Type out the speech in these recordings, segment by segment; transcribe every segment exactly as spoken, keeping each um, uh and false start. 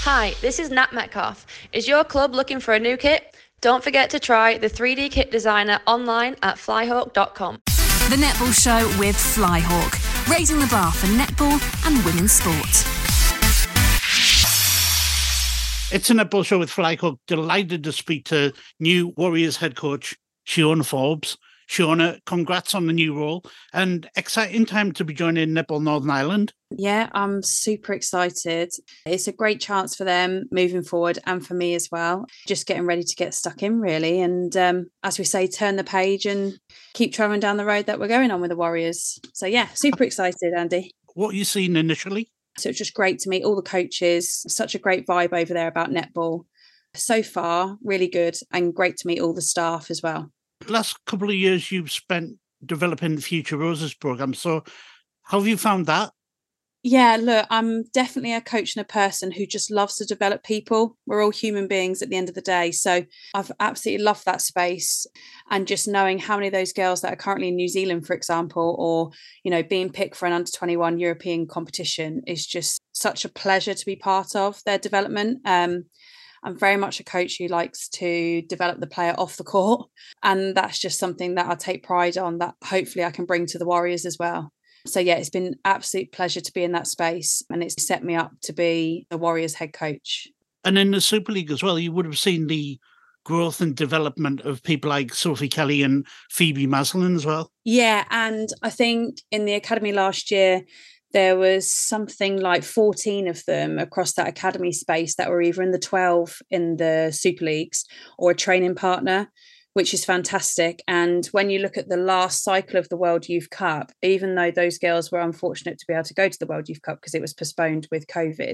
Hi, this is Nat Metcalf. Is your club looking for a new kit? Don't forget to try the three D Kit Designer online at flyhawk dot com. The Netball Show with Flyhawk, raising the bar for netball and women's sport. It's a Netball Show with Flyhawk. Delighted to speak to new Warriors head coach, Siona Forbes. Siona, congrats on the new role and exciting time to be joining Netball Northern Ireland. Yeah, I'm super excited. It's a great chance for them moving forward and for me as well. Just getting ready to get stuck in, really. And um, as we say, turn the page and keep travelling down the road that we're going on with the Warriors. So yeah, super excited, Andy. What are you seeing initially? So it's just great to meet all the coaches. Such a great vibe over there about netball. So far, really good and great to meet all the staff as well. The last couple of years you've spent developing the Future Roses programme. So how have you found that? Yeah, look, I'm definitely a coach and a person who just loves to develop people. We're all human beings at the end of the day. So I've absolutely loved that space. And just knowing how many of those girls that are currently in New Zealand, for example, or, you know, being picked for an under twenty-one European competition is just such a pleasure to be part of their development. Um, I'm very much a coach who likes to develop the player off the court. And that's just something that I take pride on, that hopefully I can bring to the Warriors as well. So yeah, it's been an absolute pleasure to be in that space, and it's set me up to be the Warriors head coach. And in the Super League as well, you would have seen the growth and development of people like Sophie Kelly and Phoebe Maslin as well. Yeah, and I think in the academy last year, there was something like fourteen of them across that academy space that were either in the twelve in the Super Leagues or a training partner, which is fantastic. And when you look at the last cycle of the World Youth Cup, even though those girls were unfortunate to be able to go to the World Youth Cup because it was postponed with COVID,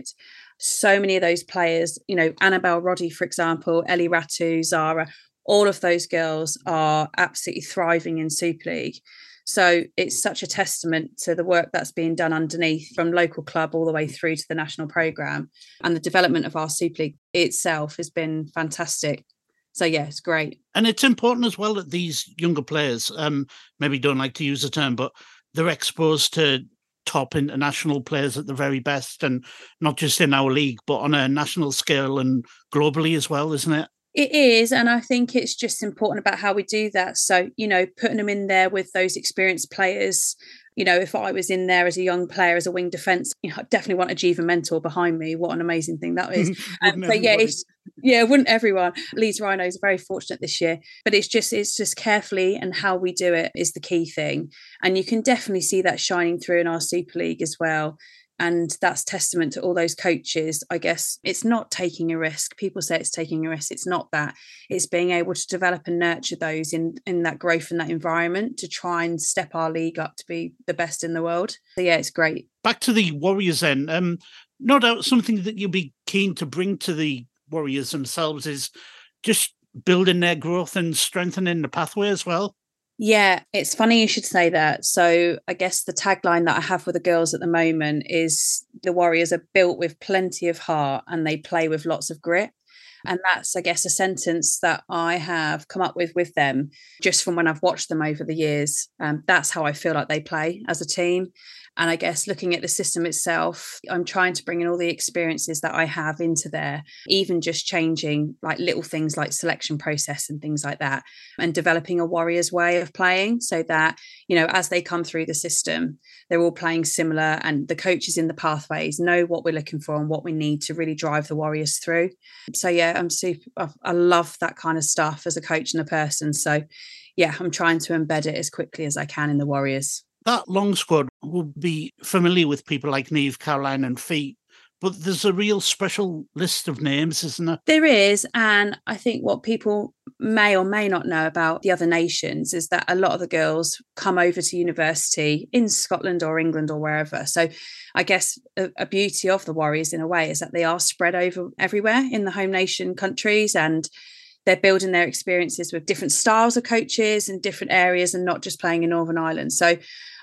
so many of those players, you know, Annabelle Roddy, for example, Ellie Ratu, Zara, all of those girls are absolutely thriving in Super League. So it's such a testament to the work that's being done underneath from local club all the way through to the national programme. And the development of our Super League itself has been fantastic. So, yeah, it's great. And it's important as well that these younger players, um, maybe don't like to use the term, but they're exposed to top international players at the very best, and not just in our league, but on a national scale and globally as well, isn't it? It is. And I think it's just important about how we do that. So, you know, putting them in there with those experienced players. You know, if I was in there as a young player, as a wing defence, you know, I definitely want a Jiva mentor behind me. What an amazing thing that is. um, but yeah, it's, yeah, wouldn't everyone? Leeds Rhinos are very fortunate this year, but it's just, it's just carefully, and how we do it is the key thing. And you can definitely see that shining through in our Super League as well. And that's testament to all those coaches. I guess it's not taking a risk. People say it's taking a risk. It's not that. It's being able to develop and nurture those in, in that growth and that environment to try and step our league up to be the best in the world. So yeah, it's great. Back to the Warriors then. Um, no doubt something that you'll be keen to bring to the Warriors themselves is just building their growth and strengthening the pathway as well. Yeah, it's funny you should say that. So I guess the tagline that I have with the girls at the moment is the Warriors are built with plenty of heart and they play with lots of grit. And that's, I guess, a sentence that I have come up with with them just from when I've watched them over the years. Um, that's how I feel like they play as a team. And I guess looking at the system itself, I'm trying to bring in all the experiences that I have into there, even just changing like little things like selection process and things like that, and developing a Warriors way of playing so that, you know, as they come through the system, they're all playing similar, and the coaches in the pathways know what we're looking for and what we need to really drive the Warriors through. So, yeah, I'm super, I love that kind of stuff as a coach and a person. So, yeah, I'm trying to embed it as quickly as I can in the Warriors. That long squad will be familiar with people like Niamh, Caroline and Fee, but there's a real special list of names, isn't there? There is, and I think what people may or may not know about the other nations is that a lot of the girls come over to university in Scotland or England or wherever. So I guess a, a beauty of the Warriors in a way is that they are spread over everywhere in the home nation countries, and they're building their experiences with different styles of coaches in different areas and not just playing in Northern Ireland. So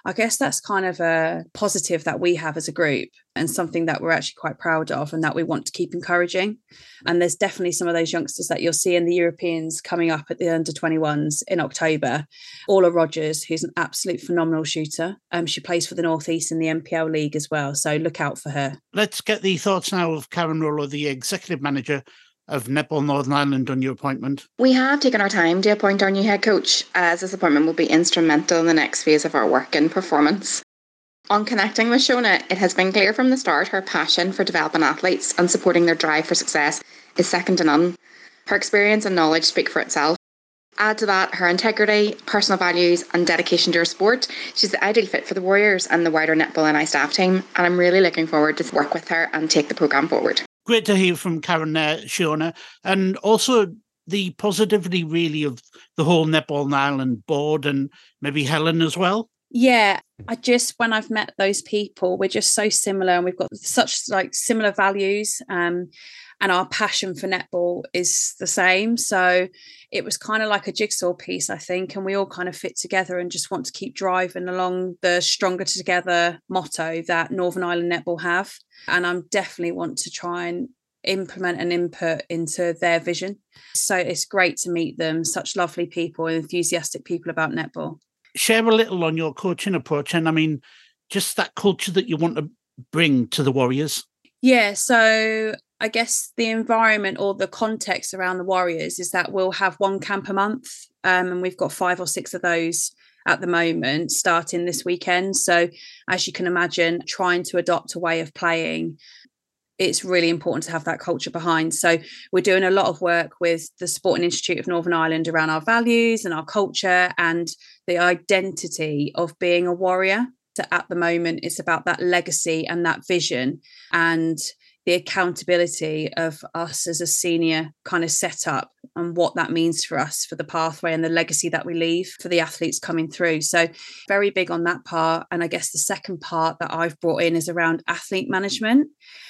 I guess that's kind of a positive that we have as a group and something that we're actually quite proud of and that we want to keep encouraging. And there's definitely some of those youngsters that you'll see in the Europeans coming up at the under twenty-ones in October. Orla Rogers, who's an absolute phenomenal shooter. Um, she plays for the North East in the N P L League as well. So look out for her. Let's get the thoughts now of Karen Rollo, the Executive Manager of Netball Northern Ireland, on your appointment. We have taken our time to appoint our new head coach, as this appointment will be instrumental in the next phase of our work and performance. On connecting with Shona, it has been clear from the start her passion for developing athletes and supporting their drive for success is second to none. Her experience and knowledge speak for itself. Add to that her integrity, personal values and dedication to her sport. She's the ideal fit for the Warriors and the wider Netball N I staff team, and I'm really looking forward to work with her and take the programme forward. Great to hear from Karen there, Shona, and also the positivity really of the whole Netball Ireland board and maybe Helen as well. Yeah, I just, when I've met those people, we're just so similar and we've got such like similar values, um, and our passion for netball is the same. So it was kind of like a jigsaw piece, I think, and we all kind of fit together and just want to keep driving along the stronger together motto that Northern Ireland Netball have. And I'm definitely want to try and implement and input into their vision. So it's great to meet them, such lovely people and enthusiastic people about netball. Share a little on your coaching approach and I mean, just that culture that you want to bring to the Warriors. Yeah, so I guess the environment or the context around the Warriors is that we'll have one camp a month, um, and we've got five or six of those at the moment starting this weekend. So as you can imagine, trying to adopt a way of playing, it's really important to have that culture behind. So we're doing a lot of work with the Sporting Institute of Northern Ireland around our values and our culture and the identity of being a Warrior. So at the moment, it's about that legacy and that vision and the accountability of us as a senior kind of setup and what that means for us for the pathway and the legacy that we leave for the athletes coming through. So very big on that part. And I guess the second part that I've brought in is around athlete management.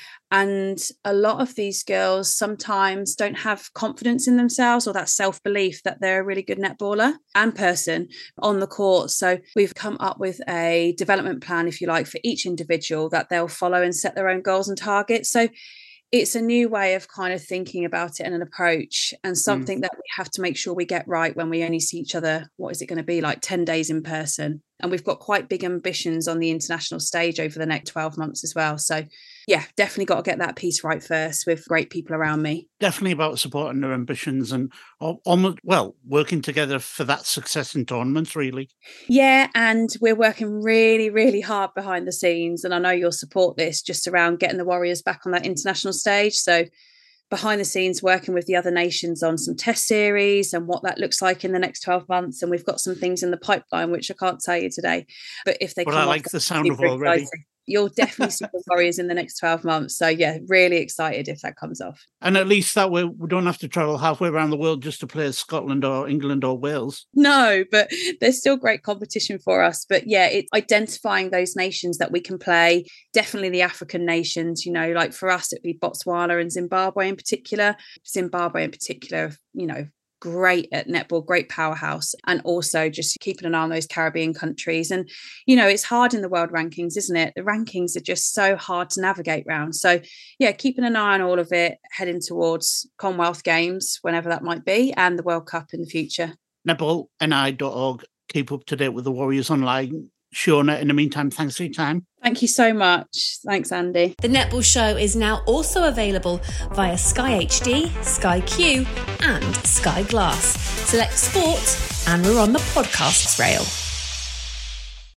And a lot of these girls sometimes don't have confidence in themselves or that self-belief that they're a really good netballer and person on the court. So we've come up with a development plan, if you like, for each individual that they'll follow and set their own goals and targets. So it's a new way of kind of thinking about it and an approach and something mm. that we have to make sure we get right when we only see each other. What is it going to be like ten days in person? And we've got quite big ambitions on the international stage over the next twelve months as well. So yeah, definitely got to get that piece right first with great people around me. Definitely about supporting their ambitions and almost, well, working together for that success in tournaments, really. Yeah, and we're working really, really hard behind the scenes. And I know you'll support this just around getting the Warriors back on that international stage. So behind the scenes, working with the other nations on some test series and what that looks like in the next twelve months. And we've got some things in the pipeline, which I can't tell you today. But if they but come I like off, the sound of already. Exciting. You'll definitely see the Warriors in the next twelve months. So yeah, really excited if that comes off. And at least that way we don't have to travel halfway around the world just to play Scotland or England or Wales. No, but there's still great competition for us. But yeah, it's identifying those nations that we can play. Definitely the African nations, you know, like for us, it'd be Botswana and Zimbabwe in particular. Zimbabwe in particular, you know, great at netball, great powerhouse, and also just keeping an eye on those Caribbean countries. And, you know, it's hard in the world rankings, isn't it? The rankings are just so hard to navigate around. So, yeah, keeping an eye on all of it, heading towards Commonwealth Games, whenever that might be, and the World Cup in the future. netball N I dot org. Keep up to date with the Warriors online. Shona, in the meantime, thanks for your time. Thank you so much. Thanks, Andy. The Netball Show is now also available via Sky H D, Sky Q and Sky Glass. Select sport and we're on the podcasts rail.